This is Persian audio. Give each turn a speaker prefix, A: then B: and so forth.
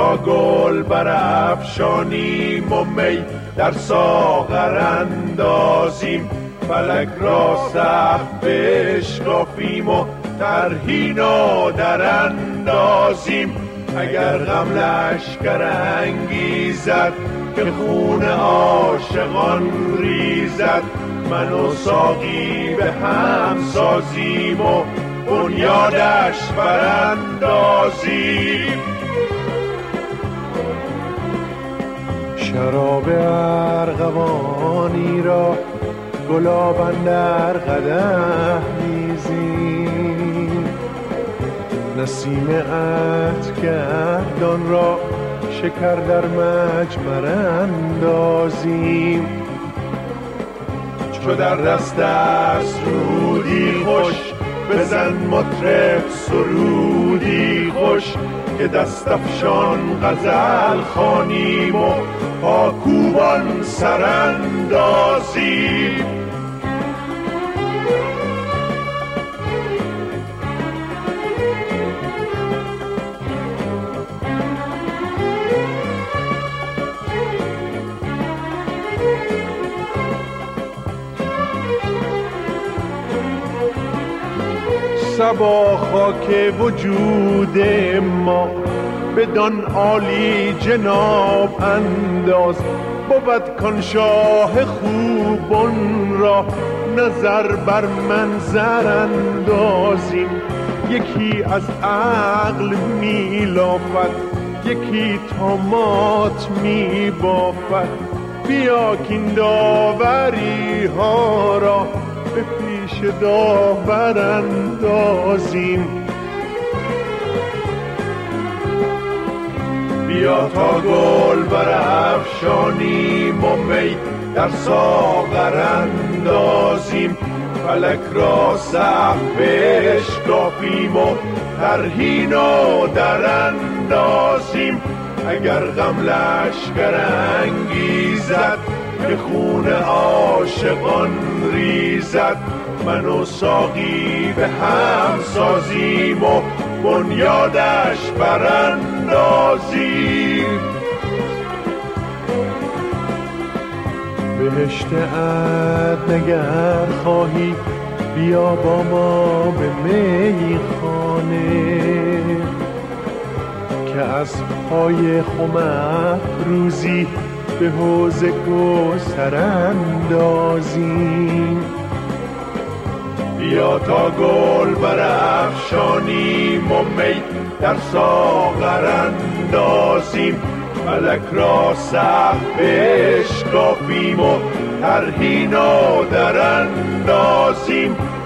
A: تا گل برافشانیم و می در ساغر اندازیم، فلک را سقف بشکافیم و طرحی نو در اندازیم. اگر غم لشکر انگیزد که خون عاشقان ریزد، من و ساقی به هم سازیم و بنیادش براندازیم.
B: شراب ارغوانی را گلاب اندر قدح ریزیم، نسیم عطرگردان را شکر در مجمر اندازیم.
A: چو در دست است رودی خوش، بزن مطرب سرودی خوش، که دست افشان غزل خوانیم و پاکوبان سراندازیم.
B: صبا خاک وجود ما بدان عالی جناب انداز، بود کان شاه خوبان را نظر بر منظر اندازیم. یکی از عقل می لافد، یکی طامات می بافد، بیا کین داوری ها را به پیش داور اندازیم.
A: بیا تا گل برافشانیم و می در ساغر اندازیم، فلک را سقف بشکافیم و طرحی نو در اندازیم. اگر غم لشکر انگیزد که خون عاشقان ریزد، من و ساقی به هم سازیم و بنیادش براندازیم.
B: بهشت عدن خواهی بیا با ما به میخانه، که از پای خمت روزی به حوض کوثر اندازیم.
A: بیا تا گل برافشانیم و می در ساغر اندازیم، فلک را سقف بشکافیم و طرحی نو در اندازیم.